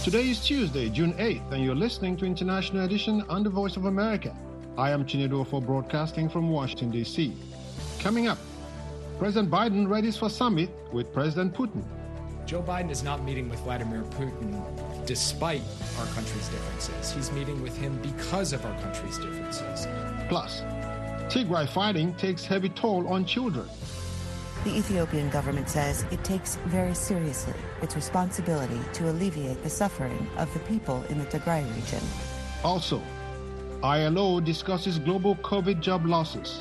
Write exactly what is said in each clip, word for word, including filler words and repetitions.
Today is Tuesday, June eighth, and you're listening to International Edition on the Voice of America. I am Chinedu for broadcasting from Washington, D C. Coming up, President Biden readies for summit with President Putin. Joe Biden is not meeting with Vladimir Putin despite our country's differences. He's meeting with him because of our country's differences. Plus, Tigray fighting takes heavy toll on children. The Ethiopian government says it takes very seriously its responsibility to alleviate the suffering of the people in the Tigray region. Also, I L O discusses global COVID job losses.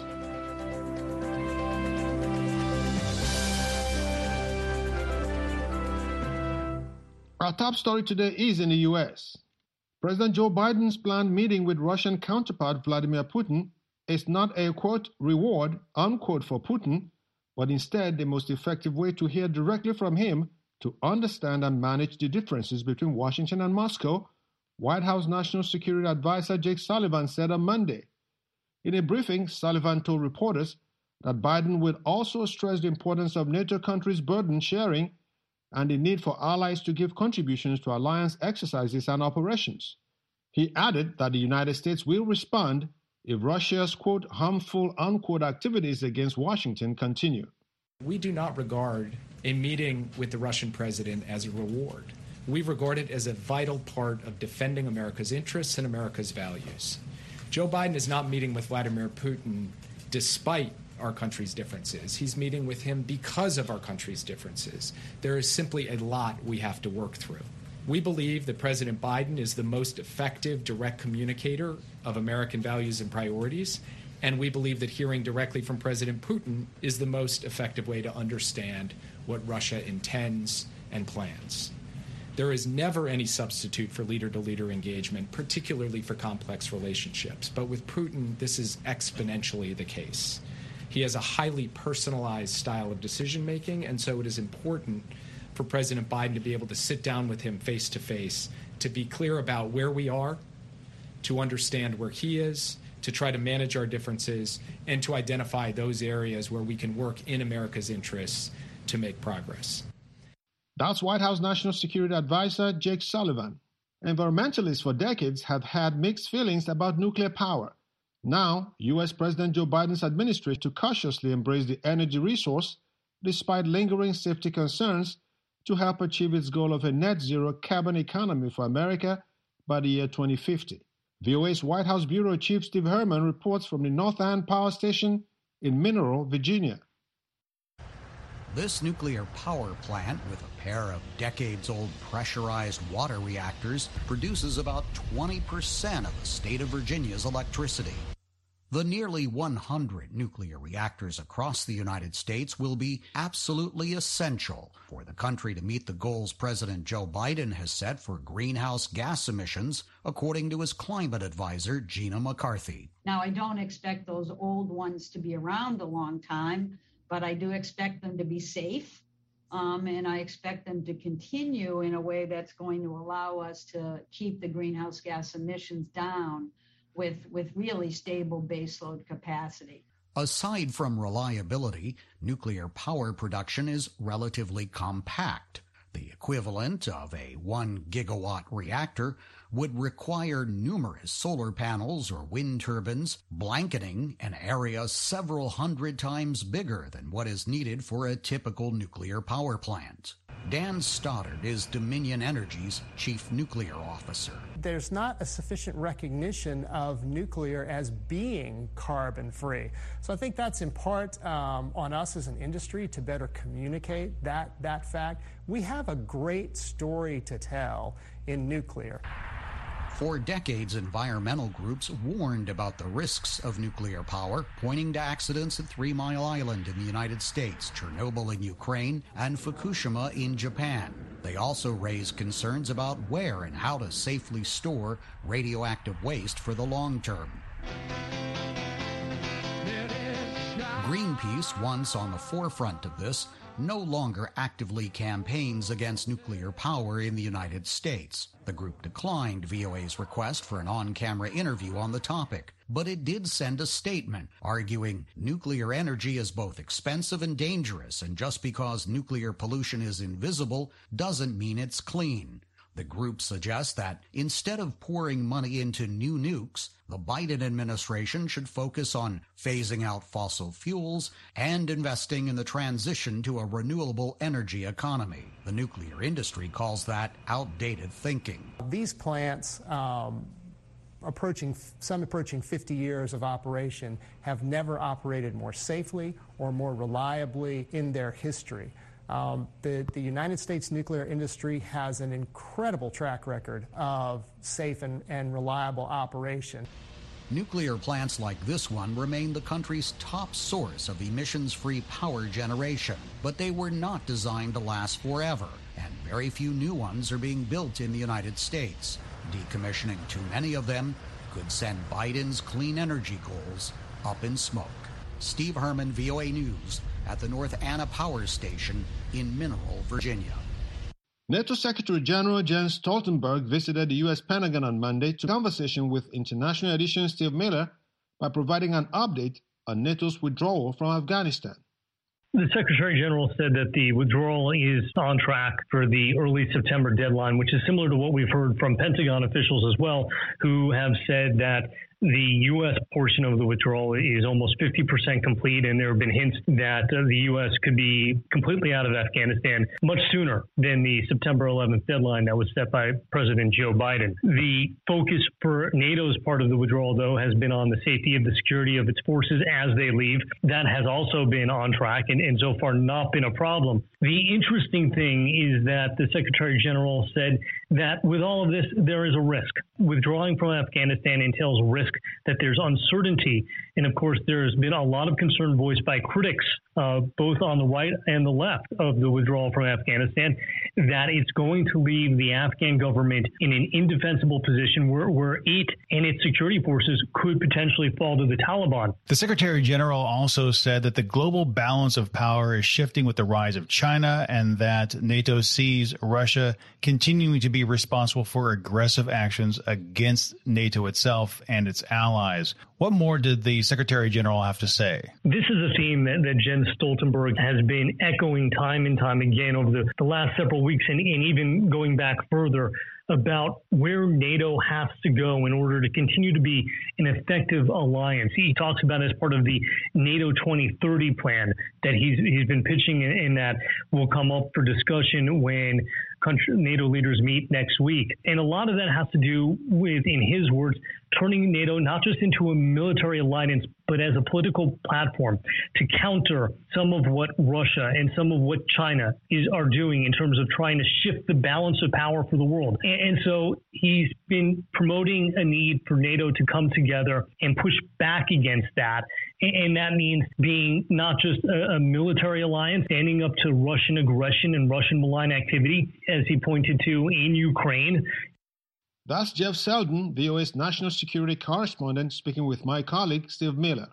Our top story today is in the U S. President Joe Biden's planned meeting with Russian counterpart Vladimir Putin is not a, quote, reward, unquote, for Putin, but instead the most effective way to hear directly from him to understand and manage the differences between Washington and Moscow, White House National Security Advisor Jake Sullivan said on Monday. In a briefing, Sullivan told reporters that Biden would also stress the importance of NATO countries' burden sharing and the need for allies to give contributions to alliance exercises and operations. He added that the United States will respond if Russia's, quote, harmful, unquote, activities against Washington continue. We do not regard a meeting with the Russian president as a reward. We regard it as a vital part of defending America's interests and America's values. Joe Biden is not meeting with Vladimir Putin despite our country's differences. He's meeting with him because of our country's differences. There is simply a lot we have to work through. We believe that President Biden is the most effective direct communicator of American values and priorities, and we believe that hearing directly from President Putin is the most effective way to understand what Russia intends and plans. There is never any substitute for leader-to-leader engagement, particularly for complex relationships. But with Putin, this is exponentially the case. He has a highly personalized style of decision-making, and so it is important for President Biden to be able to sit down with him face-to-face, to be clear about where we are, to understand where he is, to try to manage our differences, and to identify those areas where we can work in America's interests to make progress. That's White House National Security Advisor Jake Sullivan. Environmentalists for decades have had mixed feelings about nuclear power. Now, U S President Joe Biden's administration to cautiously embrace the energy resource despite lingering safety concerns to help achieve its goal of a net zero carbon economy for America by the year twenty fifty. V O A's White House Bureau Chief Steve Herman reports from the North End Power Station in Mineral, Virginia. This nuclear power plant, with a pair of decades-old pressurized water reactors, produces about twenty percent of the state of Virginia's electricity. The nearly one hundred nuclear reactors across the United States will be absolutely essential for the country to meet the goals President Joe Biden has set for greenhouse gas emissions, according to his climate advisor, Gina McCarthy. Now, I don't expect those old ones to be around a long time, but I do expect them to be safe, um, and I expect them to continue in a way that's going to allow us to keep the greenhouse gas emissions down with, with really stable baseload capacity. Aside from reliability, nuclear power production is relatively compact. The equivalent of a one gigawatt reactor would require numerous solar panels or wind turbines, blanketing an area several hundred times bigger than what is needed for a typical nuclear power plant. Dan Stoddard is Dominion Energy's chief nuclear officer. There's not a sufficient recognition of nuclear as being carbon-free. So I think that's in part um, on us as an industry to better communicate that, that fact. We have a great story to tell in nuclear. For decades, environmental groups warned about the risks of nuclear power, pointing to accidents at Three Mile Island in the United States, Chernobyl in Ukraine, and Fukushima in Japan. They also raised concerns about where and how to safely store radioactive waste for the long term. Greenpeace, once on the forefront of this, no longer actively campaigns against nuclear power in the United States. The group declined V O A's request for an on-camera interview on the topic, but it did send a statement arguing nuclear energy is both expensive and dangerous, and just because nuclear pollution is invisible doesn't mean it's clean. The group suggests that instead of pouring money into new nukes, the Biden administration should focus on phasing out fossil fuels and investing in the transition to a renewable energy economy. The nuclear industry calls that outdated thinking. These plants, um, approaching some approaching fifty years of operation, have never operated more safely or more reliably in their history. Um, the, the United States nuclear industry has an incredible track record of safe and, and reliable operation. Nuclear plants like this one remain the country's top source of emissions-free power generation, but they were not designed to last forever, and very few new ones are being built in the United States. Decommissioning too many of them could send Biden's clean energy goals up in smoke. Steve Herman, V O A News, at the North Anna Power Station in Mineral, Virginia. NATO Secretary General Jens Stoltenberg visited the U S Pentagon on Monday to conversation with International Edition Steve Miller by providing an update on NATO's withdrawal from Afghanistan. The Secretary General said that the withdrawal is on track for the early September deadline, which is similar to what we've heard from Pentagon officials as well, who have said that the U S portion of the withdrawal is almost fifty percent complete, and there have been hints that uh, the U S could be completely out of Afghanistan much sooner than the September eleventh deadline that was set by President Joe Biden. The focus for NATO's part of the withdrawal, though, has been on the safety of the security of its forces as they leave. That has also been on track and, and so far not been a problem. The interesting thing is that the Secretary General said that with all of this, there is a risk. Withdrawing from Afghanistan entails risk that there's uncertainty. And of course, there's been a lot of concern voiced by critics, uh, both on the right and the left of the withdrawal from Afghanistan, that it's going to leave the Afghan government in an indefensible position where, where it and its security forces could potentially fall to the Taliban. The Secretary General also said that the global balance of power is shifting with the rise of China and that NATO sees Russia continuing to be responsible for aggressive actions against NATO itself and its allies. What more did the Secretary General have to say? This is a theme that, that Jens Stoltenberg has been echoing time and time again over the, the last several weeks and, and even going back further about where NATO has to go in order to continue to be an effective alliance. He talks about it as part of the NATO twenty thirty plan that he's he's been pitching, and that will come up for discussion when country, NATO leaders meet next week. And a lot of that has to do with, in his words, turning NATO not just into a military alliance, but as a political platform to counter some of what Russia and some of what China is are doing in terms of trying to shift the balance of power for the world. And, and so he's been promoting a need for NATO to come together and push back against that. And, and that means being not just a, a military alliance, standing up to Russian aggression and Russian malign activity, as he pointed to in Ukraine. That's Jeff Selden, V O A's national security correspondent, speaking with my colleague Steve Miller.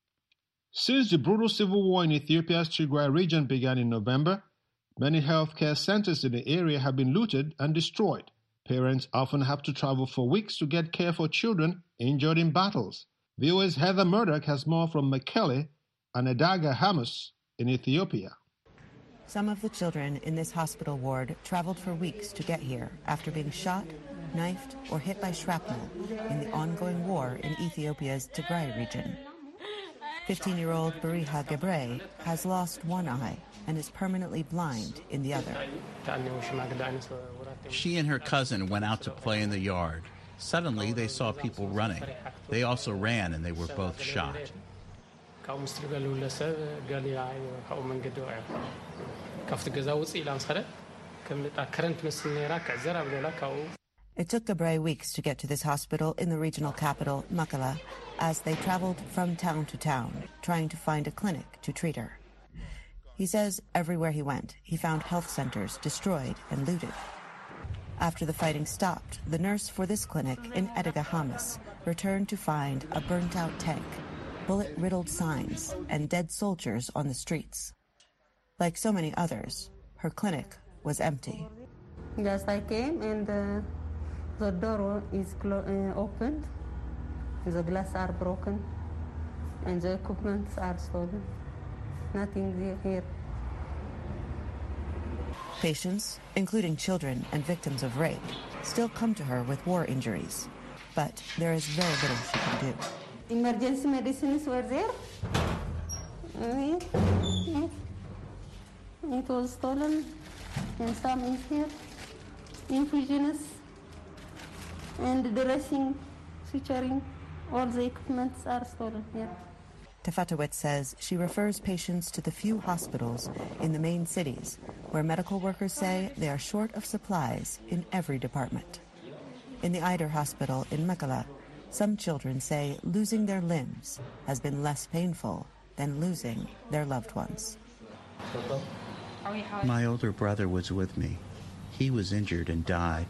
Since the brutal civil war in Ethiopia's Tigray region began in November, many healthcare centers in the area have been looted and destroyed. Parents often have to travel for weeks to get care for children injured in battles. V O A's Heather Murdoch has more from Mekelle and Edaga Hamus in Ethiopia. Some of the children in this hospital ward traveled for weeks to get here after being shot, knifed, or hit by shrapnel in the ongoing war in Ethiopia's Tigray region. fifteen-year-old Bariha Gebre has lost one eye and is permanently blind in the other. She and her cousin went out to play in the yard. Suddenly, they saw people running. They also ran, and they were both shot. It took Gebre weeks to get to this hospital in the regional capital, Mekelle, as they traveled from town to town, trying to find a clinic to treat her. He says everywhere he went, he found health centers destroyed and looted. After the fighting stopped, the nurse for this clinic in Edaga Hamus returned to find a burnt-out tank, bullet-riddled signs, and dead soldiers on the streets. Like so many others, her clinic was empty. Yes, I came and uh, the door is clo- uh, opened, the glass are broken, and the equipment are stolen. Nothing here. Patients, including children and victims of rape, still come to her with war injuries. But there is very little she can do. Emergency medicines were there. It was stolen, and some is here. Infusionists and dressing, suturing, all the equipments are stolen here. Tefatowicz says she refers patients to the few hospitals in the main cities where medical workers say they are short of supplies in every department. In the Eider Hospital in Mekelle, some children say losing their limbs has been less painful than losing their loved ones. My older brother was with me. He was injured and died.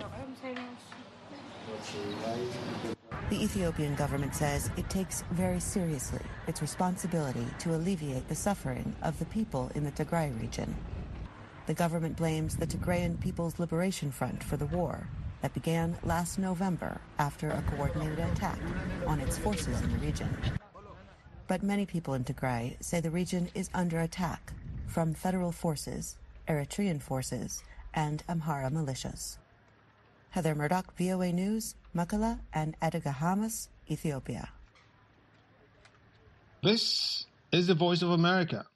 The Ethiopian government says it takes very seriously its responsibility to alleviate the suffering of the people in the Tigray region. The government blames the Tigrayan People's Liberation Front for the war that began last November after a coordinated attack on its forces in the region. But many people in Tigray say the region is under attack from federal forces, Eritrean forces, and Amhara militias. Heather Murdoch, V O A News, Mekelle and Adighamas, Ethiopia. This is the Voice of America.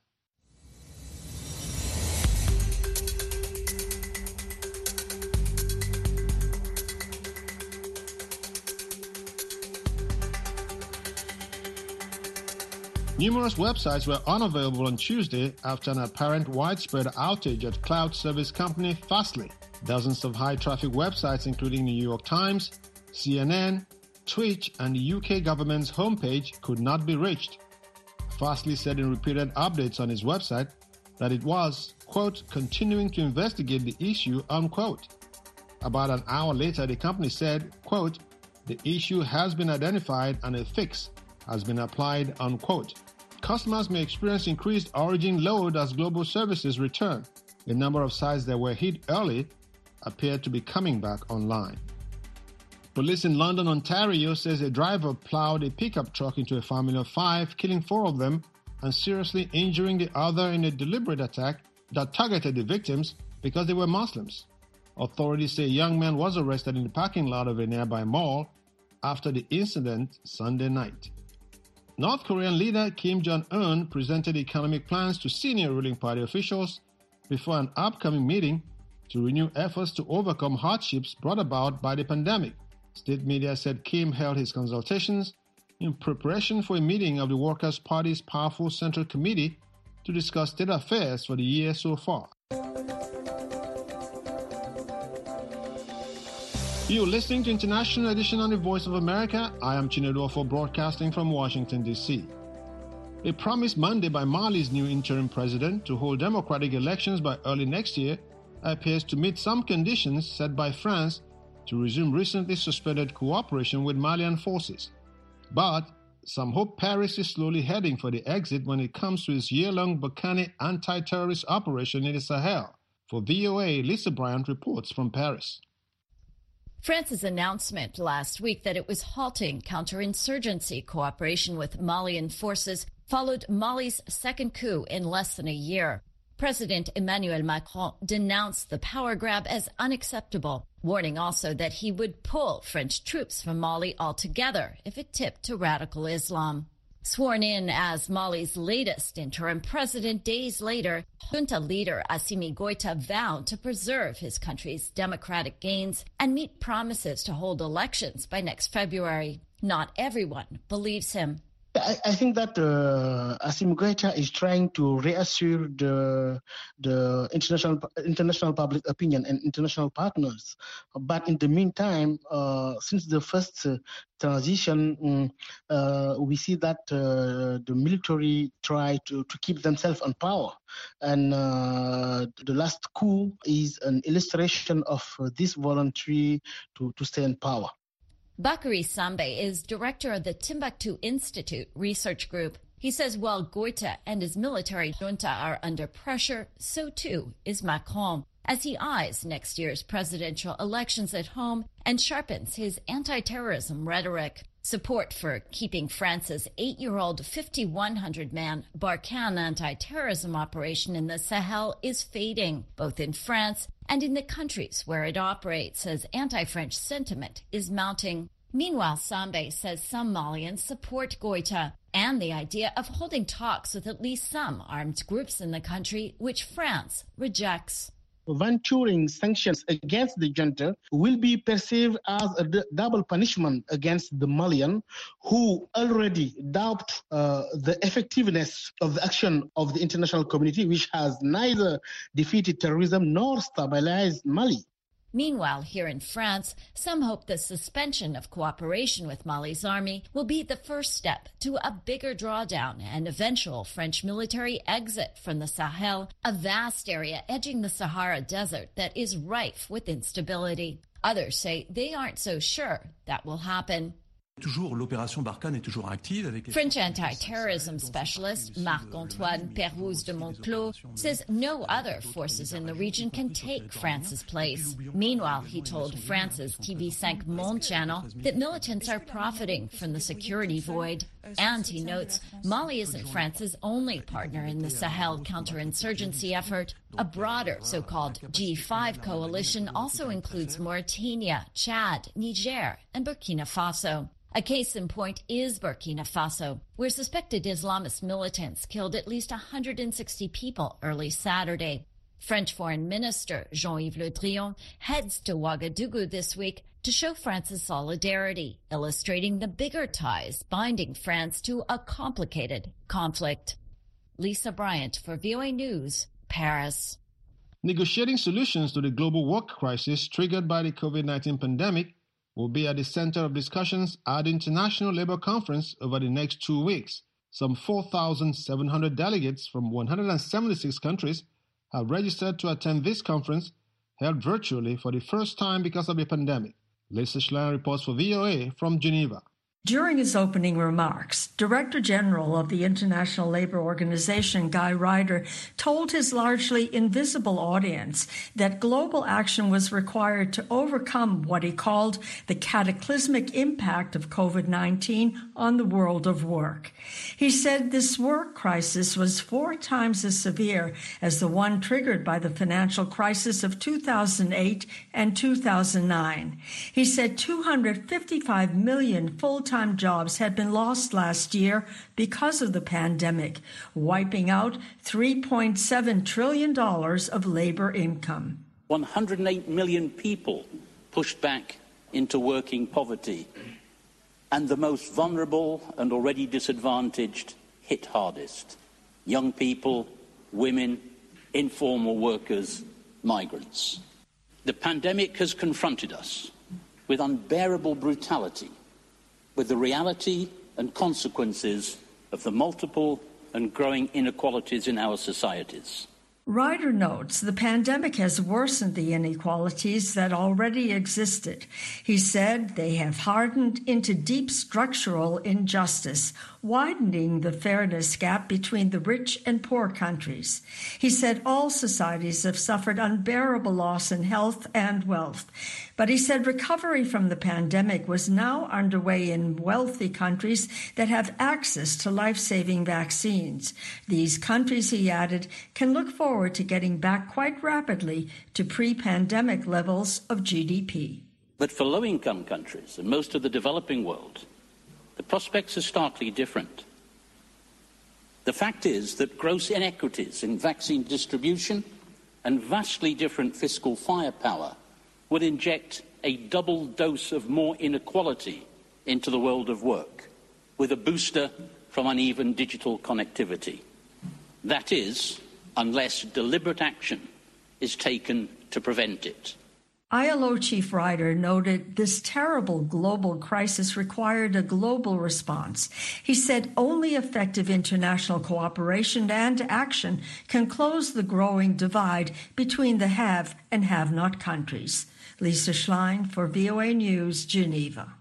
Numerous websites were unavailable on Tuesday after an apparent widespread outage at cloud service company Fastly. Dozens of high-traffic websites, including the New York Times, C N N, Twitch, and the U K government's homepage, could not be reached. Fastly said in repeated updates on its website that it was, quote, continuing to investigate the issue, unquote. About an hour later, the company said, quote, the issue has been identified and a fix has been applied, unquote. Customers may experience increased origin load as global services return. The number of sites that were hit early appeared to be coming back online. Police in London, Ontario says a driver plowed a pickup truck into a family of five, killing four of them and seriously injuring the other in a deliberate attack that targeted the victims because they were Muslims. Authorities say a young man was arrested in the parking lot of a nearby mall after the incident Sunday night. North Korean leader Kim Jong-un presented economic plans to senior ruling party officials before an upcoming meeting to renew efforts to overcome hardships brought about by the pandemic. State media said Kim held his consultations in preparation for a meeting of the Workers' Party's powerful Central Committee to discuss state affairs for the year so far. You're listening to International Edition on the Voice of America. I am Chinedu for broadcasting from Washington, D C. A promise Monday by Mali's new interim president to hold democratic elections by early next year appears to meet some conditions set by France to resume recently suspended cooperation with Malian forces. But some hope Paris is slowly heading for the exit when it comes to its year-long Barkhane anti-terrorist operation in the Sahel. For V O A, Lisa Bryant reports from Paris. France's announcement last week that it was halting counterinsurgency cooperation with Malian forces followed Mali's second coup in less than a year. President Emmanuel Macron denounced the power grab as unacceptable, warning also that he would pull French troops from Mali altogether if it tipped to radical Islam. Sworn in as Mali's latest interim president days later, junta leader Assimi Goïta vowed to preserve his country's democratic gains and meet promises to hold elections by next February. Not everyone believes him. I, I think that uh, Assimi Goïta is trying to reassure the the international international public opinion and international partners. But in the meantime, uh, since the first uh, transition, um, uh, we see that uh, the military try to, to keep themselves on power. And uh, the last coup is an illustration of uh, this voluntary to, to stay in power. Bakary Sambe is director of the Timbuktu Institute research group. He says while Goïta and his military junta are under pressure, so too is Macron, as he eyes next year's presidential elections at home and sharpens his anti-terrorism rhetoric. Support for keeping France's eight-year-old fifty-one hundred man Barkhane anti-terrorism operation in the Sahel is fading, both in France and in the countries where it operates, as anti-French sentiment is mounting. Meanwhile, Sambe says some Malians support Goita and the idea of holding talks with at least some armed groups in the country, which France rejects. Venturing sanctions against the junta will be perceived as a d- double punishment against the Malian, who already doubt uh, the effectiveness of the action of the international community, which has neither defeated terrorism nor stabilized Mali. Meanwhile, here in France, some hope the suspension of cooperation with Mali's army will be the first step to a bigger drawdown and eventual French military exit from the Sahel, a vast area edging the Sahara Desert that is rife with instability. Others say they aren't so sure that will happen. French anti-terrorism specialist Marc-Antoine Pérouse de Monclos says no other forces in the region can take France's place. Meanwhile, he told France's T V five Monde channel that militants are profiting from the security void. And he notes Mali isn't France's only partner in the Sahel counterinsurgency effort. A broader so-called G five coalition also includes Mauritania, Chad, Niger, and Burkina Faso. A case in point is Burkina Faso, where suspected Islamist militants killed at least one hundred sixty people early Saturday. French Foreign Minister Jean-Yves Le Drian heads to Ouagadougou this week to show France's solidarity, illustrating the bigger ties binding France to a complicated conflict. Lisa Bryant for V O A News, Paris. Negotiating solutions to the global work crisis triggered by the COVID nineteen pandemic will be at the center of discussions at the International Labour Conference over the next two weeks. Some four thousand seven hundred delegates from one hundred seventy-six countries have registered to attend this conference, held virtually for the first time because of the pandemic. Lisa Schlein reports for V O A from Geneva. During his opening remarks, Director General of the International Labour Organization, Guy Ryder, told his largely invisible audience that global action was required to overcome what he called the cataclysmic impact of COVID nineteen on the world of work. He said this work crisis was four times as severe as the one triggered by the financial crisis of two thousand eight and two thousand nine. He said two hundred fifty-five million full-time jobs had been lost last year because of the pandemic, wiping out three point seven trillion dollars of labor income. one hundred eight million people pushed back into working poverty, and the most vulnerable and already disadvantaged hit hardest. Young people, women, informal workers, migrants. The pandemic has confronted us with unbearable brutality, with the reality and consequences of the multiple and growing inequalities in our societies. Ryder notes the pandemic has worsened the inequalities that already existed. He said they have hardened into deep structural injustice, widening the fairness gap between the rich and poor countries. He said all societies have suffered unbearable loss in health and wealth. But he said recovery from the pandemic was now underway in wealthy countries that have access to life-saving vaccines. These countries, he added, can look forward to getting back quite rapidly to pre-pandemic levels of G D P. But for low-income countries and most of the developing world, the prospects are starkly different. The fact is that gross inequities in vaccine distribution and vastly different fiscal firepower would inject a double dose of more inequality into the world of work, with a booster from uneven digital connectivity. That is, unless deliberate action is taken to prevent it. I L O Chief Ryder noted this terrible global crisis required a global response. He said only effective international cooperation and action can close the growing divide between the have and have-not countries. Lisa Schlein for V O A News, Geneva.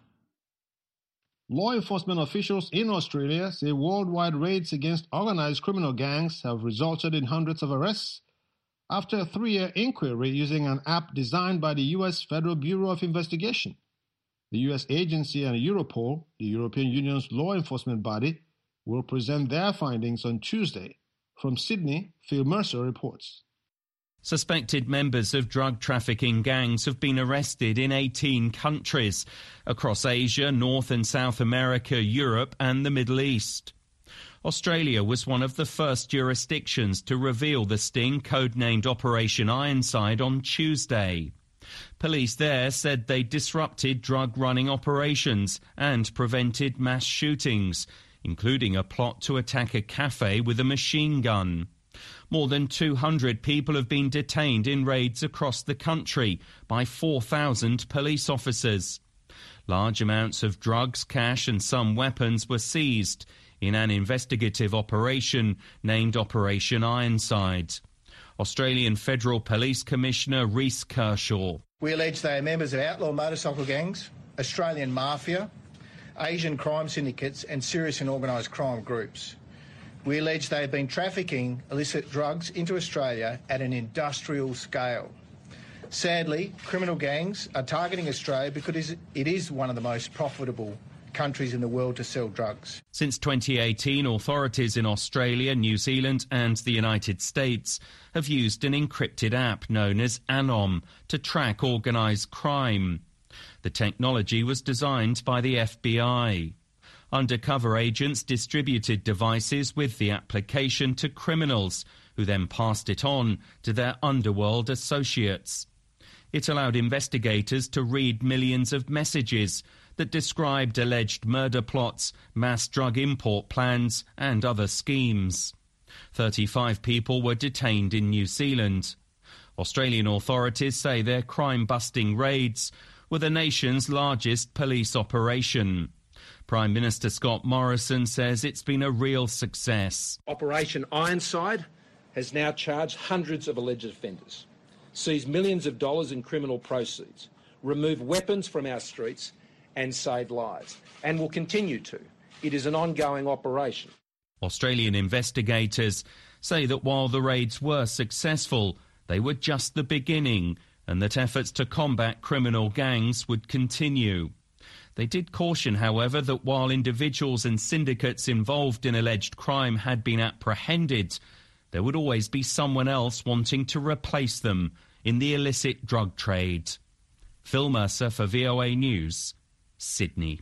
Law enforcement officials in Australia say worldwide raids against organized criminal gangs have resulted in hundreds of arrests after a three-year inquiry using an app designed by the U S Federal Bureau of Investigation. The U S agency and Europol, the European Union's law enforcement body, will present their findings on Tuesday. From Sydney, Phil Mercer reports. Suspected members of drug trafficking gangs have been arrested in eighteen countries across Asia, North and South America, Europe and the Middle East. Australia was one of the first jurisdictions to reveal the sting, codenamed Operation Ironside, on Tuesday. Police there said they disrupted drug-running operations and prevented mass shootings, including a plot to attack a cafe with a machine gun. More than two hundred people have been detained in raids across the country by four thousand police officers. Large amounts of drugs, cash and some weapons were seized in an investigative operation named Operation Ironside. Australian Federal Police Commissioner Rhys Kershaw. We allege they are members of outlaw motorcycle gangs, Australian mafia, Asian crime syndicates and serious and organised crime groups. We allege they have been trafficking illicit drugs into Australia at an industrial scale. Sadly, criminal gangs are targeting Australia because it is one of the most profitable countries in the world to sell drugs. Since twenty eighteen, authorities in Australia, New Zealand and the United States have used an encrypted app known as Anom to track organised crime. The technology was designed by the F B I. Undercover agents distributed devices with the application to criminals, who then passed it on to their underworld associates. It allowed investigators to read millions of messages that described alleged murder plots, mass drug import plans and other schemes. thirty-five people were detained in New Zealand. Australian authorities say their crime-busting raids were the nation's largest police operation. Prime Minister Scott Morrison says it's been a real success. Operation Ironside has now charged hundreds of alleged offenders, seized millions of dollars in criminal proceeds, removed weapons from our streets and saved lives, and will continue to. It is an ongoing operation. Australian investigators say that while the raids were successful, they were just the beginning and that efforts to combat criminal gangs would continue. They did caution, however, that while individuals and syndicates involved in alleged crime had been apprehended, there would always be someone else wanting to replace them in the illicit drug trade. Phil Mercer for V O A News, Sydney.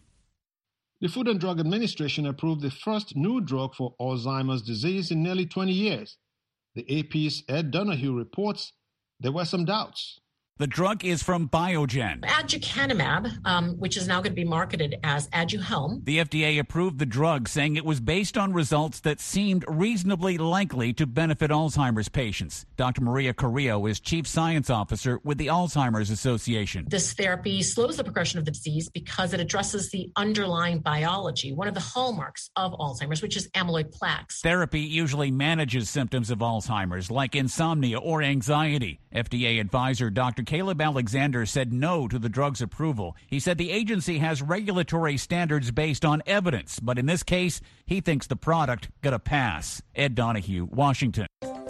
The Food and Drug Administration approved the first new drug for Alzheimer's disease in nearly twenty years. The A P's Ed Donahue reports there were some doubts. The drug is from Biogen. Aducanumab, um, which is now going to be marketed as Aduhelm. The F D A approved the drug, saying it was based on results that seemed reasonably likely to benefit Alzheimer's patients. Doctor Maria Carrillo is Chief Science Officer with the Alzheimer's Association. This therapy slows the progression of the disease because it addresses the underlying biology, one of the hallmarks of Alzheimer's, which is amyloid plaques. Therapy usually manages symptoms of Alzheimer's, like insomnia or anxiety. F D A advisor Doctor Caleb Alexander said no to the drug's approval. He said the agency has regulatory standards based on evidence, but in this case, he thinks the product got a pass. Ed Donahue, Washington.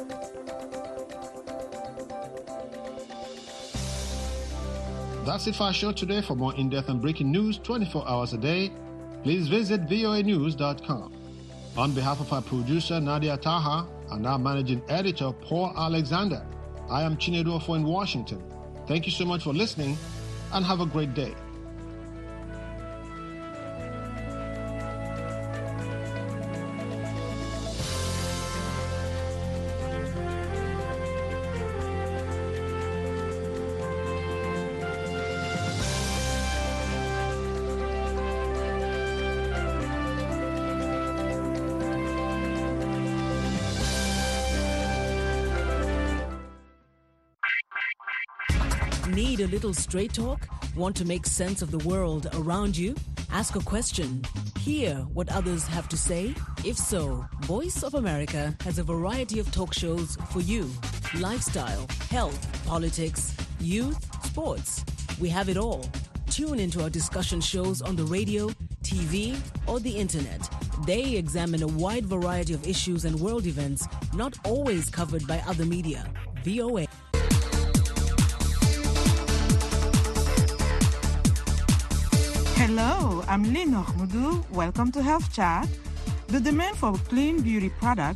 That's it for our show today. For more in-depth and breaking news twenty-four hours a day, please visit V O A news dot com. On behalf of our producer, Nadia Taha, and our managing editor, Paul Alexander, I am Chinedu Ofo in Washington. Thank you so much for listening, and have a great day. Need a little straight talk? Want to make sense of the world around you? Ask a question. Hear what others have to say? If so, Voice of America has a variety of talk shows for you. Lifestyle, health, politics, youth, sports. We have it all. Tune into our discussion shows on the radio, T V, or the internet. They examine a wide variety of issues and world events not always covered by other media. V O A. Hello, I'm Lynn Ohmudu. Welcome to Health Chat. The demand for clean beauty products